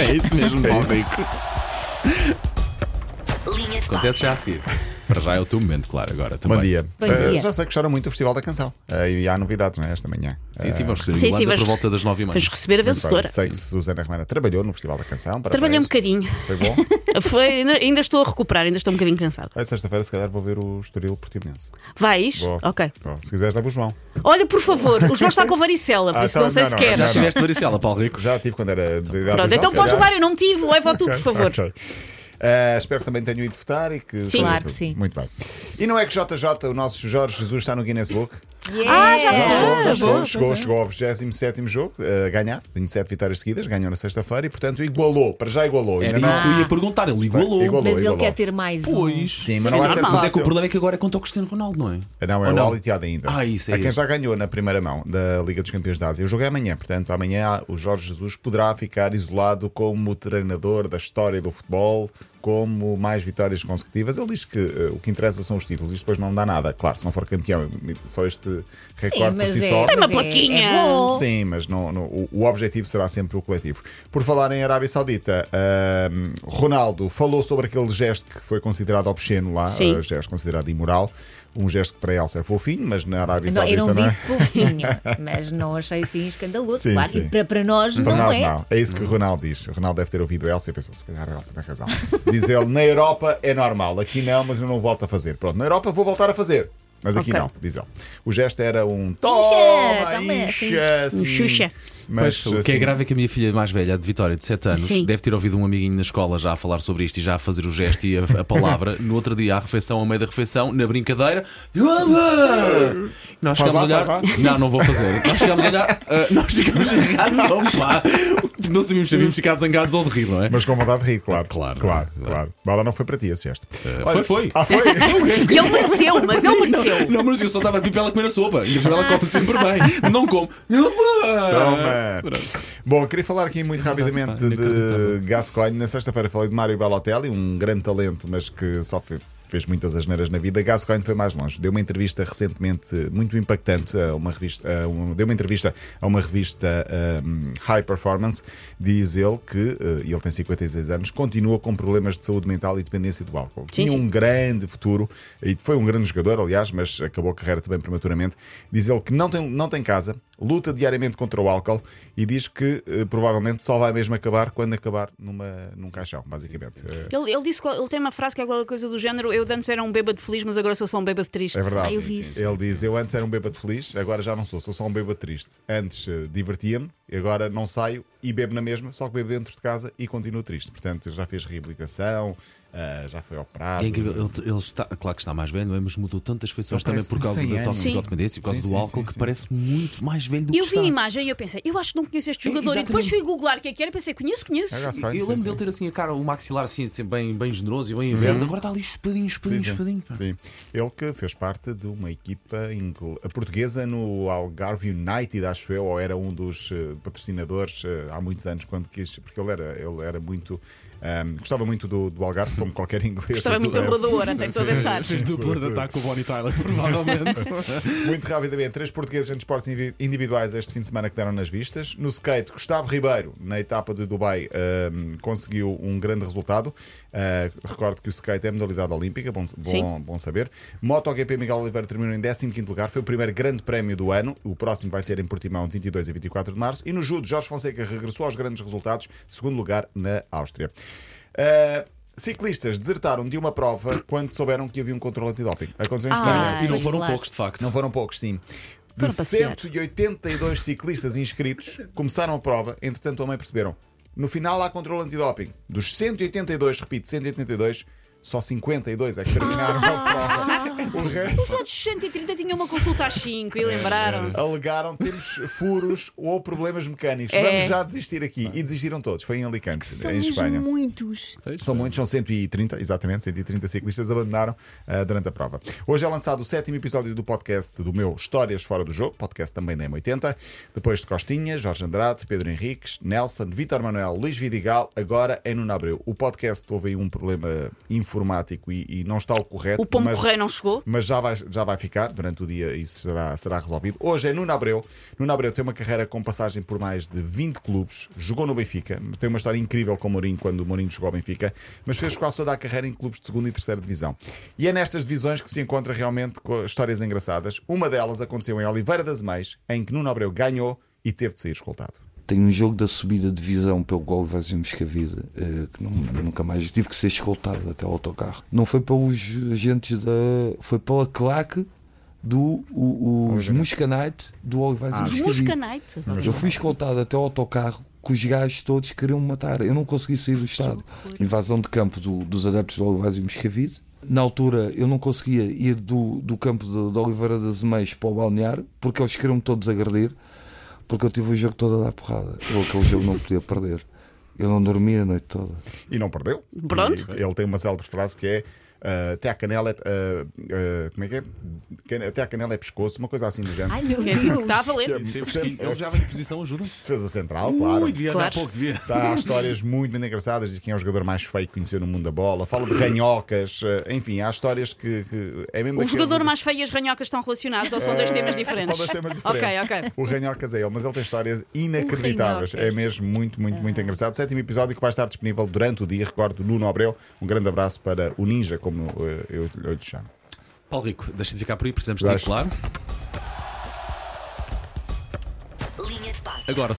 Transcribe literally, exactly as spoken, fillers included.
É isso mesmo, Paulo isso. Rico. Acontece já a seguir. Para já é o teu momento, claro, agora também. Bom dia. Bom Uh, dia. já sei que gostaram muito do Festival da Canção. Uh, e há novidades, não é? Esta manhã. Sim, sim, vamos receber Sim, a sim, Yolanda vais- por volta das nove e meia. Vais receber a Muito bem. vencedora. Sei que Susana Romana trabalhou no Festival da Canção. Trabalhei um Parabéns. bocadinho. Foi bom? Foi, ainda, ainda estou a recuperar, ainda estou um bocadinho cansado. Vai, sexta-feira, se calhar, vou ver o Estoril Portimonense. Vais? Vou. Ok. Vou. Se quiseres, leva o João. Olha, por favor, o João está com varicela, por Ah, isso então, não sei não, se não, queres. Já não. tiveste varicela, Paulo Rico? Já tive quando era de idade. Pronto, então podes levar, eu não tive, leva tu, por favor. Ok. Uh, espero que também tenham ido votar e que. Sim. Claro que sim. Muito bem. E não é que J J, o nosso Jorge Jesus, está no Guinness Book? Ah, já Já Ah, chegou, já chegou, boa, chegou, pois é. chegou ao vigésimo sétimo jogo uh, a ganhar, vinte e sete vitórias seguidas, ganhou na sexta-feira e, portanto, igualou. Para já igualou. Era Ainda isso não- que eu ia perguntar, ele igualou. Igualou. Mas ele igualou. quer ter mais um. Pois, Sim, mas não vai ser normal. Mas é que fácil. o problema é que agora é contra o Cristiano Ronaldo, não é? Não, é Ou o não? Al-Ittihad ainda. Ah, isso é a quem esse. já ganhou na primeira mão da Liga dos Campeões da Ásia. O jogo é amanhã, portanto, amanhã o Jorge Jesus poderá ficar isolado como treinador da história do futebol, como mais vitórias consecutivas. Ele diz que uh, o que interessa são os títulos e depois não dá nada. Claro, se não for campeão, só este recorde Sim, por mas si é, só. Tem uma mas é- plaquinha. É bom. Sim, mas não, não- o, o objetivo será sempre o coletivo. Por falar em Arábia Saudita, ahm, Ronaldo falou sobre aquele gesto que foi considerado obsceno lá, Sim. uh, gesto considerado imoral. Um gesto que para Elsa é fofinho, mas na Arábia Não, eu Saudita não não é. disse fofinha, mas não achei assim escandaloso. Sim, Claro, sim. e para, para nós Para não nós é. não. É isso que o Ronaldo diz. O Ronaldo deve ter ouvido a Elsa e pensou, se calhar a Elsa tem razão. Diz ele, na Europa é normal, aqui não, mas eu não volto a fazer. Pronto, na Europa vou voltar a fazer. Mas aqui Ok. não, diz ele. O gesto era um Incha, toma, toma, incha, assim. Um Xuxa. Mas, Pois, o que é assim, grave é que a minha filha mais velha, de Vitória, de sete anos, Sim. deve ter ouvido um amiguinho na escola já a falar sobre isto e já a fazer o gesto e a, a palavra. No outro dia, à refeição, ao meio da refeição, na brincadeira, nós Faz chegámos a lá, olhar. faz lá. Não, não vou fazer. Nós chegámos a olhar, ah, nós ficamos em razão, pá. Não sabíamos se havíamos ficado zangados ou de rir, não é? Mas com vontade de rir, claro. Claro, claro, claro. claro. Bala não foi para ti esse gesto. Foi, foi. Ah, foi? E ele mereceu, mas ele mereceu. Não, mas eu só estava a pedir para ela comer a sopa. E ela come sempre bem. Não come. Toma. Bom, queria falar aqui muito rapidamente pá, inacreditável. de Gascoigne. Na sexta-feira falei de Mário Balotelli, um grande talento, mas que só fe- fez muitas asneiras na vida. Gascoigne foi mais longe. Deu uma entrevista recentemente muito impactante a uma revista, a uma- deu uma entrevista a uma revista um, High Performance. Diz ele que, uh, e ele tem cinquenta e seis anos, continua com problemas de saúde mental e dependência do álcool. Sim, Tinha sim. um grande futuro e foi um grande jogador, aliás, mas acabou a carreira também prematuramente. Diz ele que não tem, não tem casa, luta diariamente contra o álcool e diz que uh, provavelmente só vai mesmo acabar quando acabar numa, num caixão, basicamente. Uh, Ele, ele disse, ele tem uma frase que é alguma coisa do género: eu de antes era um bêbado feliz, mas agora sou só um bêbado triste. É verdade. Ah, eu vi isso. Ele diz: eu antes era um bêbado feliz, agora já não sou, sou só um bêbado triste. Antes eh, divertia-me, agora não saio e bebo na mesma, só que bebo dentro de casa e continuo triste. Portanto, já fez reabilitação, ah, já foi operado. É incrível, ele, ele está, claro que está mais velho, não é? Mas mudou tantas feições Ele também parece por de causa cem da anos. toxicodependência e por causa Sim, do sim, álcool, sim, que sim. parece muito mais velho do que Eu vi está. a imagem e eu pensei: eu acho que não conheço este É, jogador. E depois exatamente. fui googlar o que é que era e pensei: conheço, conheço. É, Gascoigne, Eu sim, lembro sim. dele ter assim a cara, o maxilar assim, assim, bem, bem generoso e bem verde. Agora está ali espadinho, espadinho, Sim, sim. espadinho. pá. Sim. Ele que fez parte de uma equipa ingl- a portuguesa no Algarve United, acho eu, ou era um dos eh, patrocinadores eh, há muitos anos, quando quis, porque ele era, ele era muito. ahm, gostava muito do, do Algarve, como qualquer inglês. Gostava muito da Parece. Rodoura, tem toda essa arte. Fez dupla de ataque com o Bonnie Tyler, provavelmente. Muito rapidamente, três portugueses em desportos indivi- individuais este fim de semana que deram nas vistas. No skate, Gustavo Ribeiro, na etapa de Dubai, ahm, conseguiu um grande resultado. Ah, recordo que o skate é modalidade olímpica, bom, bom, Sim. bom saber. MotoGP, Miguel Oliveira terminou em décimo quinto lugar, foi o primeiro grande prémio do ano. O próximo vai ser em Portimão, de vinte e dois a vinte e quatro de março. E no judo, Jorge Fonseca regressou aos grandes resultados, segundo lugar na Áustria. Ah, Ciclistas desertaram de uma prova quando souberam que havia um controle antidoping. Aconteceu em Espanha. Ah, E não pois foram claro. poucos, de facto. Não foram poucos, sim. De Foram passear. cento e oitenta e dois ciclistas inscritos, começaram a prova, entretanto também perceberam. No final há controle antidoping. Dos cento e oitenta e dois, repito, cento e oitenta e dois, só cinquenta e dois é que terminaram a prova. O resto Os outros cento e trinta tinham uma consulta às cinco e lembraram-se. alegaram temos furos ou problemas mecânicos. É. Vamos já desistir aqui. E desistiram todos. Foi em Alicante, São em mesmo Espanha. muitos. São muitos, são cento e trinta, exatamente, cento e trinta ciclistas abandonaram uh, durante a prova. Hoje é lançado o sétimo episódio do podcast do meu Histórias Fora do Jogo, podcast também da M oitenta. Depois de Costinha, Jorge Andrade, Pedro Henriques, Nelson, Vítor Manuel, Luís Vidigal, agora é Nuno Abreu. O podcast houve aí um problema informal informático e, e não está o correto. O pombo mas, correio não chegou. mas já vai, já vai ficar durante o dia, isso será, será resolvido. Hoje é Nuno Abreu. Nuno Abreu tem uma carreira com passagem por mais de vinte clubes, jogou no Benfica, tem uma história incrível com o Mourinho quando o Mourinho jogou ao Benfica, mas fez quase toda a carreira em clubes de segunda e terceira divisão. E é nestas divisões que se encontra realmente com histórias engraçadas. Uma delas aconteceu em Oliveira das Meias, em que Nuno Abreu ganhou e teve de sair escoltado. Tenho um jogo da subida de divisão pelo Golvas e Moscavide, que não, nunca mais tive que ser escoltado até o autocarro. Não foi pelos agentes da. Foi pela claque do o, os Muscanite do Olivais Ah, e Os Moscavide. Muscanite. Eu fui escoltado até o autocarro que os gajos todos queriam me matar. Eu não consegui sair do estádio. Invasão de campo do, dos adeptos do Olivais e Moscavide. Na altura eu não conseguia ir do, do campo de, de Oliveira das Meias para o balneário porque eles queriam-me todos agredir. Porque eu tive o jogo todo a dar porrada. Eu aquele jogo não podia perder. Eu não dormia a noite toda. E não perdeu. Pronto. E ele tem uma célebre frase que é uh, até a canela é, uh, uh, como é que é? Can- Até a canela é pescoço, uma coisa assim do género. Ai meu É, Deus. Está a valer. Temos que- Ele já vem em posição, ajuda. Defesa central, claro. Ui, devia Claro. dar pouco, devia. Tá, há histórias muito, muito engraçadas de quem é o jogador mais feio que conheceu no mundo da bola. Fala de ranhocas, uh, enfim, há histórias que, que é mesmo O daqueles- jogador mais feio e as ranhocas estão relacionados ou são dois temas diferentes? São dois temas diferentes. Ok, ok. O Ranhocas é ele, mas ele tem histórias inacreditáveis. O É Ranhocas. mesmo muito, muito, muito engraçado. Sétimo episódio que vai estar disponível durante o dia. Recordo, Nuno Abreu. Um grande abraço para o Ninja, como uh, eu, eu lhe chamo. Paulo Rico, deixa de ficar por aí, precisamos de Deixa. ti, claro. Linha de passe. Agora